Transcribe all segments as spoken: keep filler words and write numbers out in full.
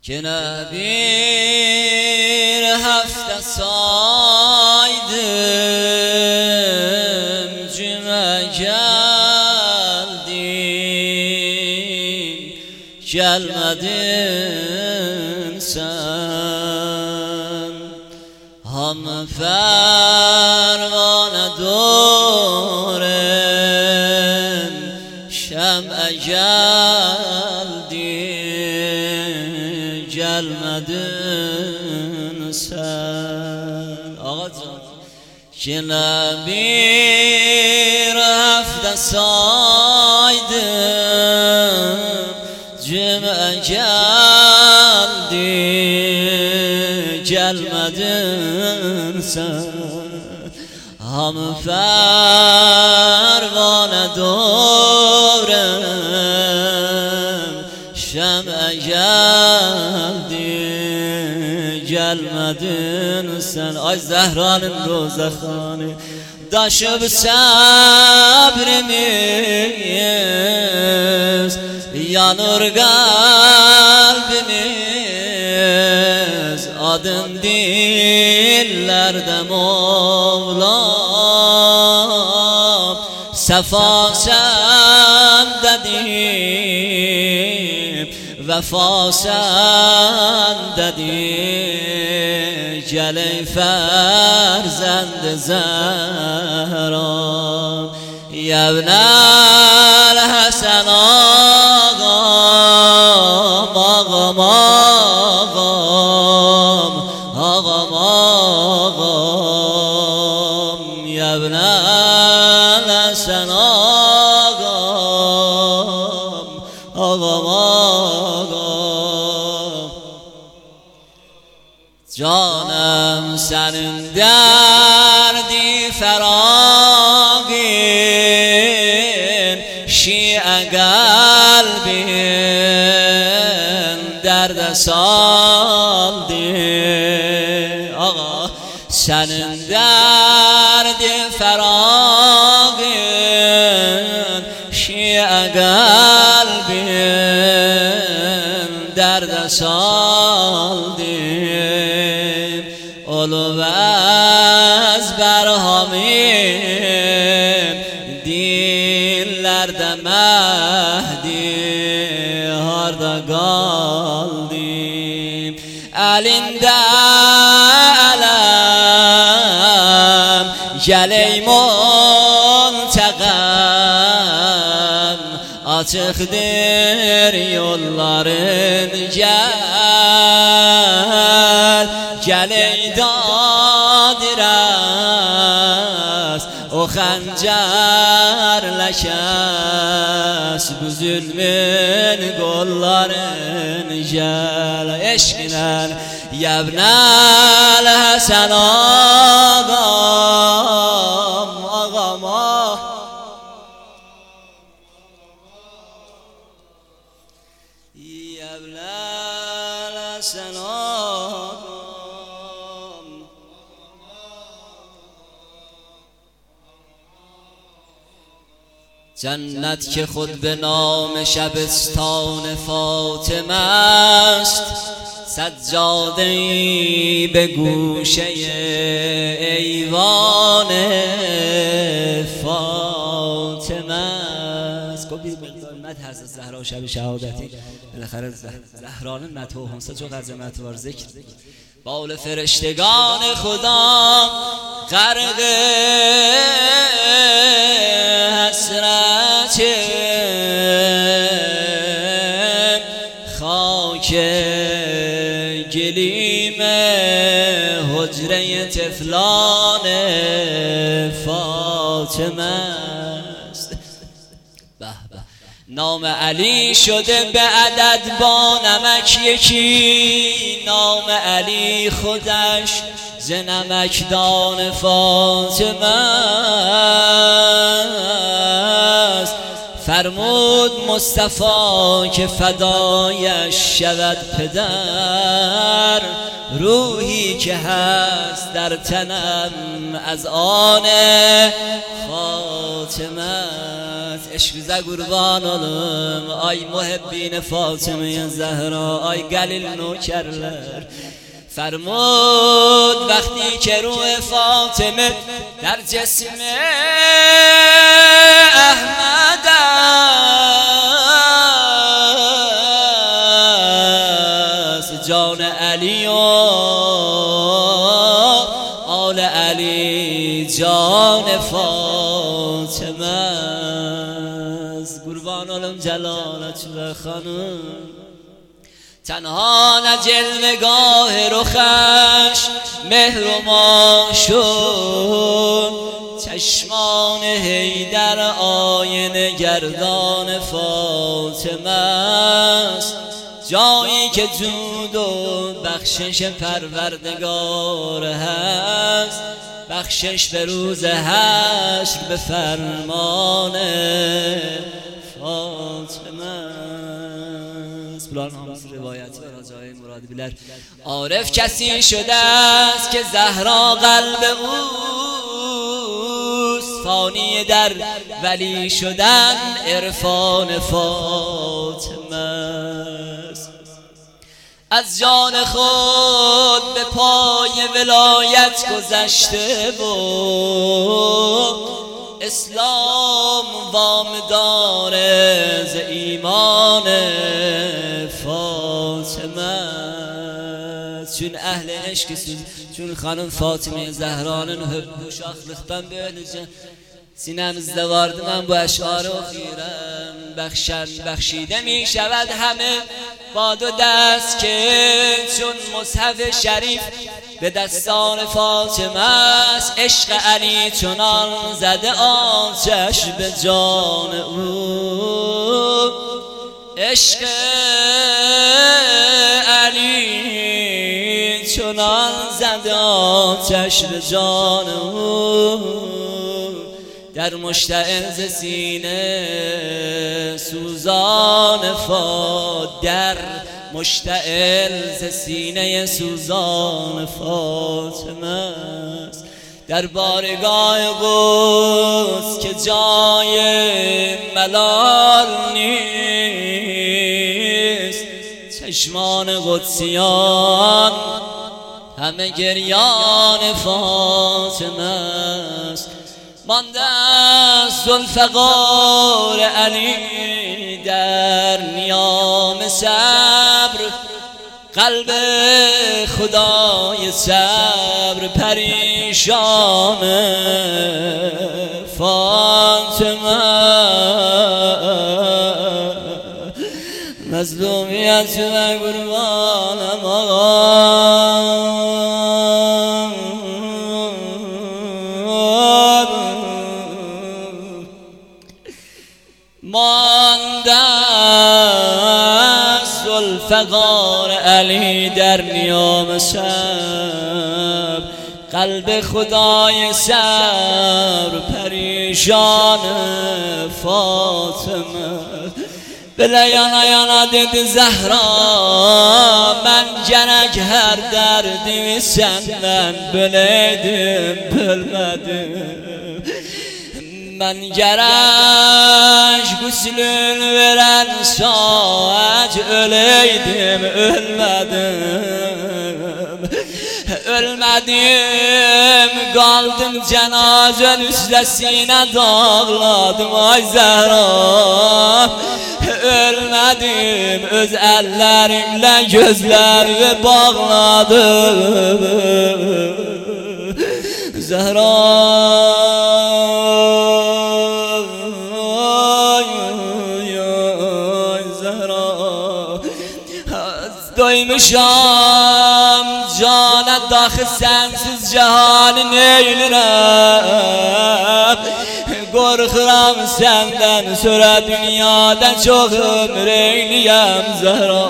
که نبیر هفته saydım cüme geldin gelmedin sen ham pervane doğren şem'e geldi gelmedin sen Ağa can ki bir hafta saydım cüme geldi gelmedin sen ham pervane doğren şem'e geldi gelmedin sen Ay Zehra'nın Rozəxanı daşıb sabrimiz yanır kalbimiz adın dillerde Mevlam sefa sendedir vefa sendedir gel ey ferzend Zehra yevnel Hasan ağam ağam ağam ağam ağam yevnel Hasan ağam ağam ağam canım senin derdi feragin şi'e kalbin derde saldı Ağa senin derdi feragin şi'e kalbin derde saldı Olu ezber hamim dillerde Mehdi harda kaldım elinde elem gel ey muntegem açıktır yolların gel gel ey dadiraz o xəncərlə kəs bu zülmün qolların gel eşqinə yevnəl Həsən ağam ağam yevnəl Həsən ağam جنت که خود به نام شبستان فاطمه است سجاده‌ای به گوشه ایوان فاطمه است گفتید مقدار مدح حضرت زهرا شب شهادتی بالاخره زهرانه مدح و همسا چو عظمت وار ذکر بال فرشتگان خدا غرق حسرت خاک گلیم حجره طفلان فاطمه است نام علی شده به عدد با نمک یکی نام علی خودش ز نمکدان فاطمه است فرمود مصطفی که فدایش شود پدر روحی که هست در تنم از آن فاطمه eşküze kurban olum. Ay muhibbine Fatıma Zehra, ay gelil nökerler. فرمود وقتی که روح فاطمه در جسم احمد است، جان علی و آل علی جان فاطمه است. قربان علم جلالت و خانم تنها نه جلوه‌گاه رخش مهر و ما شد، چشمان حیدر آینه گردان فاطمه است، جایی که جود و بخشش پروردگار هست، بخشش به روز حشر به فرمان فاطمه. روایت و رجای مراد بیلر عارف کسی شده است که زهرا قلب اوست، فانی در ولی شدن عرفان فاطمه است. از جان خود به پای ولایت گذشته بود، اسلام وام داره ز ایمان فاطمه. چون اهل عشق سوز چون خانم فاطمه زهرانın hübbü şahlıktan böylece sinemizde vardı. من با اشعار اخیرم بخشن بخشیده می شود همه با دو دست که چون مصحف شریف به دستان فاطمه است. عشق علی چنان زده آتش به جان او، عشق علی چنان زده آتش به جان او، در مشتعل ز سینه سوزان فاطمه، در مشتعل ز سینه سوزان فاطمه است. در بارگاه قدس که جای ملال نیست، چشمان قدسیان همه گریان فاطمه است. مانده است ذوالفقار علی در نیام صبر، قلب خدای صبر پریشان فاطمه. مظلومیت و قربانم مانده است ذوالفقار علی در نیام شب، قلب خدای صبر پریشان فاطمه. بله یانا یانا dedi Zehra, ben gerek her derdimi senden bileydim bilmedim. Ben gerek gusül veren saat öleydim ölmedim. Ölmedim kaldım cenazen üstesine dağladım ay Zehra. Ölmedim öz ellerimle gözlerimi bağladım Zehra. Doymuşam cana daxı sensiz cihanı neylirəm. Qorxuram səndən sonra dünyada çox ömür eyliyəm Zəhra.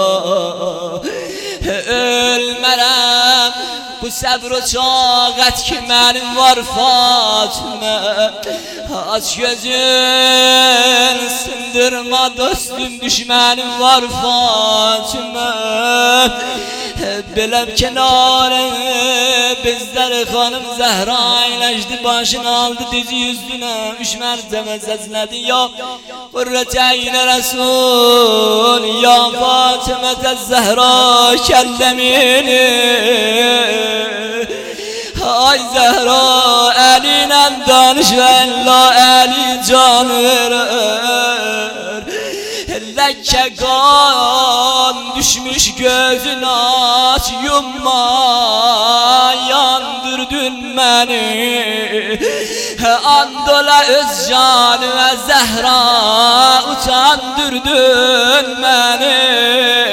Ölmərəm bu səbr o çağət ki mənim var Fatimə. Aç gözün sındırma dostum düşmənim var Fatimə. Beləm kenarı bezleri hanım Zehra eyleşti, başını aldı dizi yüzüne, üç mertebe seslenedi ya Kurret Ayni Resul, ya Fatıma Zehra kellemini. Ay Zehra eline danış ve la eli can verir. Lekke kan düşmüş gözün aç yumma, yandırdın beni. Andola öz canı ve Zehra utandırdın beni.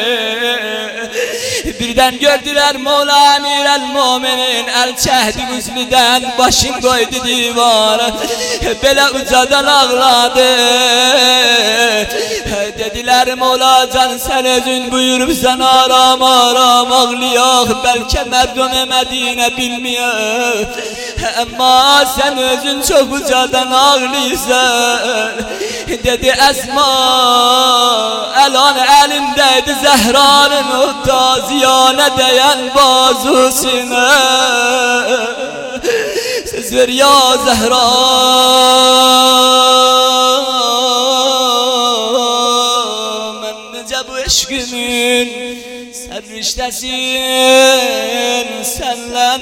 Birden gördüler Mola Emir el Müminin, el çehdi güzlüden başın koydu divara, böyle ucadan ağladı. Dediler Mola can sen özün buyurup sen aram aram ağlayak, belki merdum Medine bilmiyor, ama sen özün çok ucadan ağlıyorsan. Dedi Esma elan elimdeydi Zehra'nın o taziyane değen bazusine. Söz ver ya Zehra men nece bu eşkümün serriştesin senlen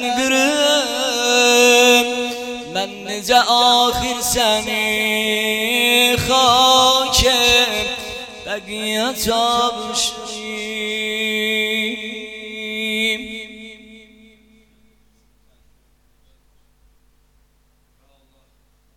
gırım. Ben nece ahir seni hakem begiye tabşırım.